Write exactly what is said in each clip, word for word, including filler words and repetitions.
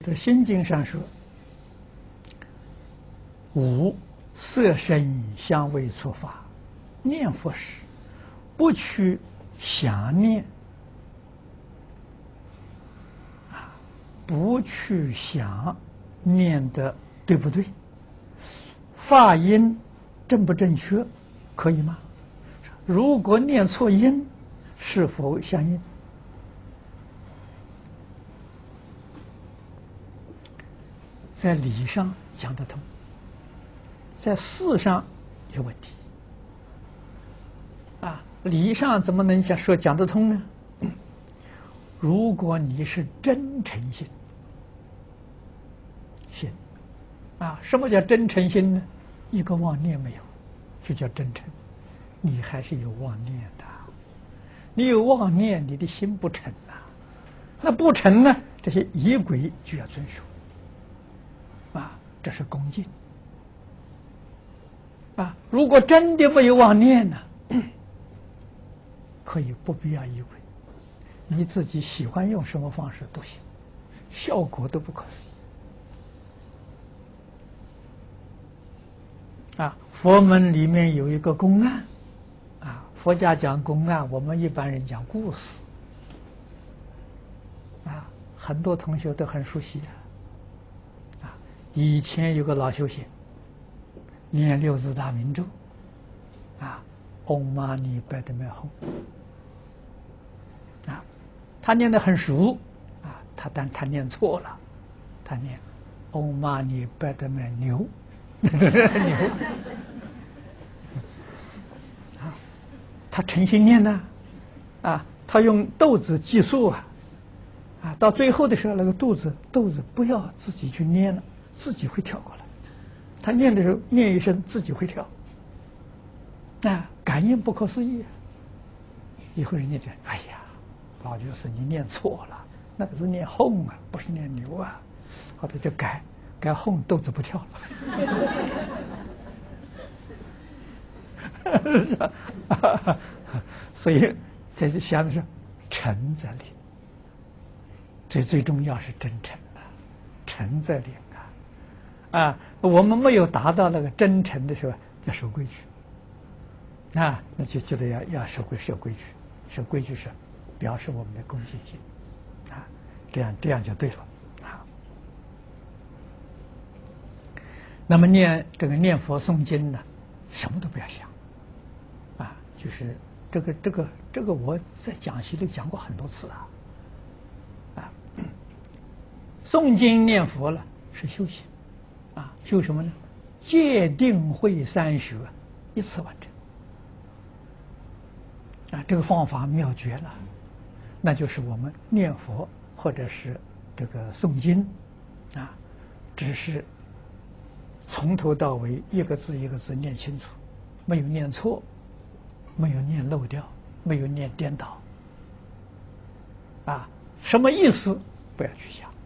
这《心经》上说：“无色声香味触法，念佛时不去想念啊，不去想念的对不对？发音正不正确？可以吗？如果念错音，是否相应？”在理上讲得通，在事上有问题。啊，理上怎么能讲说讲得通呢？如果你是真诚心，心，啊，什么叫真诚心呢？一个妄念没有，就叫真诚。你还是有妄念的，你有妄念，你的心不诚呐。那不诚呢，这些仪轨就要遵守。啊，这是恭敬。啊，如果真的没有妄念呢，可以不必要仪轨，你自己喜欢用什么方式都行，效果都不可思议。啊，佛门里面有一个公案，啊，佛家讲公案，我们一般人讲故事。啊，很多同学都很熟悉啊。以前有个老修行，念六字大明咒，啊，唵嘛呢叭咪吽，啊，他念得很熟，啊，他但他念错了，他念唵嘛呢叭咪牛，牛，啊，他诚心念呐，啊，他用豆子计数啊，啊，到最后的时候，那个豆子豆子不要自己去捏了。自己会跳过来，他念的时候念一声，自己会跳，啊，感应不可思议。以后人家讲：“哎呀，老居士你念错了，那个是念哄啊，不是念牛啊。”后来就改改哄，豆子不跳了。是吧？所以在这下面说，诚则灵。这最重要是真诚啊，诚则灵。啊，我们没有达到那个真诚的时候，要守规矩。啊，那就觉得要要守规守规矩，守规矩是表示我们的恭敬心。啊，这样这样就对了。啊，那么念这个念佛诵经呢，什么都不要想。啊，就是这个这个这个我在讲习里讲过很多次啊。啊，诵经念佛了是修行。啊，修什么呢？戒定慧三学一次完成。啊，这个方法妙绝了，那就是我们念佛或者是这个诵经，啊，只是从头到尾一个字一个字念清楚，没有念错，没有念漏掉，没有念颠倒。啊，什么意思？不要去想。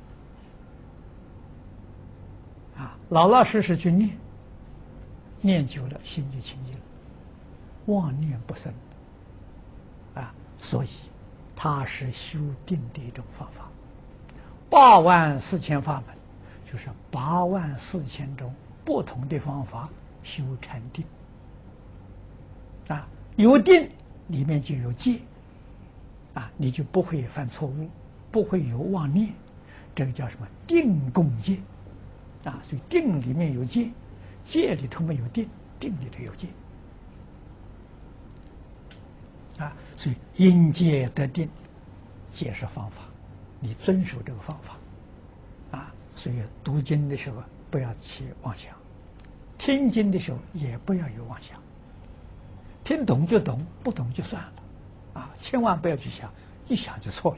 啊，老老实实去念，念久了心就清净了，妄念不生。啊，所以它是修定的一种方法。八万四千法门，就是八万四千种不同的方法修禅定。啊，有定里面就有戒，啊，你就不会犯错误，不会有妄念，这个叫什么？定共戒。啊，所以定里面有戒，戒里头没有定，定里头有戒。啊，所以因戒得定，戒是方法，你遵守这个方法。啊，所以读经的时候不要起妄想，听经的时候也不要有妄想。听懂就懂，不懂就算了。啊，千万不要去想，一想就错了。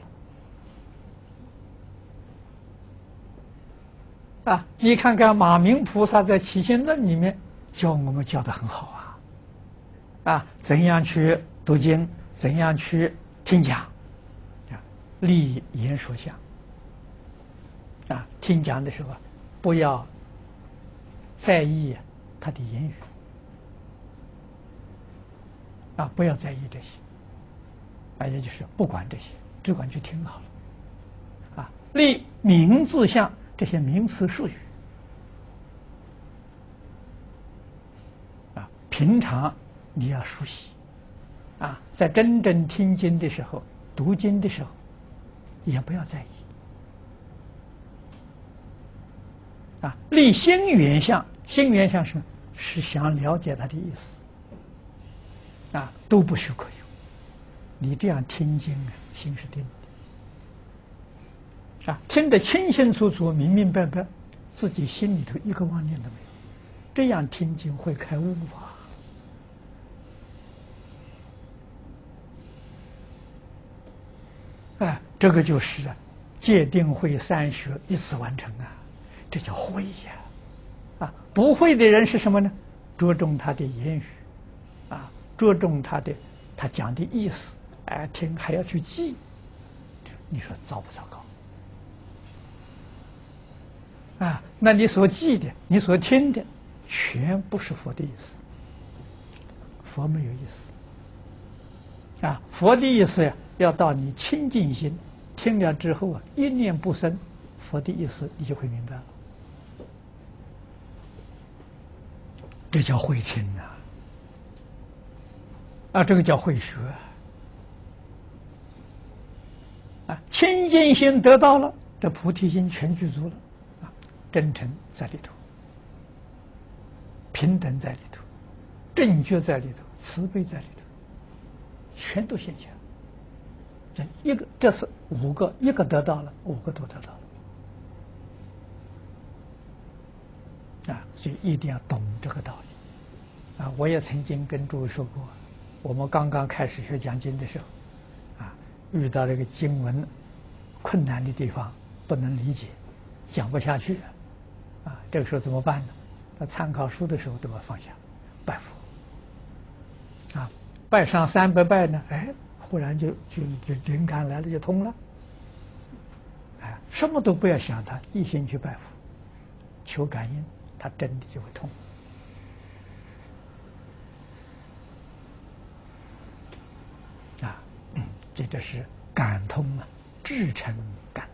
啊，你看看马明菩萨在《起信论》里面教我们教得很好啊！啊，怎样去读经，怎样去听讲，啊，立言说相。啊，听讲的时候不要在意他的言语，啊，不要在意这些，啊，也就是不管这些，只管去听好了。啊，立名字相。 这些名词术语啊，平常你要熟悉啊，在真正听经的时候、读经的时候，也不要在意啊。立心原相，心原相是什么？是想了解他的意思啊，都不许可有。你这样听经啊，心是定的啊，听得清清楚楚、明明白白，自己心里头一个妄念都没有，这样听经会开悟啊！啊，这个就是戒定慧三学一次完成啊，这叫慧呀！啊，不会的人是什么呢？着重他的言语，啊，着重他的他讲的意思，哎，听还要去记，你说糟不糟糕？啊，那你所记的，你所听的，全不是佛的意思，佛没有意思。啊，佛的意思呀，要到你清净心听了之后啊，一念不生，佛的意思你就会明白了。这叫会听呐！啊，这个叫会学啊！清净心得到了，这菩提心全具足了啊！真诚在里头，平等在里头，正觉在里头，慈悲在里头，全都现前。这一个，这是五个，一个得到了，五个都得到了啊！所以一定要懂这个道理。啊，我也曾经跟诸位说过，我们刚刚开始学讲经的时候，啊，遇到这个经文困难的地方，不能理解，讲不下去，啊，这个时候怎么办呢？那参考书的时候都要放下，拜佛，啊，拜上三百拜呢，哎，忽然就就就灵感来了，就通了，哎，什么都不要想它，一心去拜佛，求感应，它真的就会通。啊，这就是感通啊，至诚感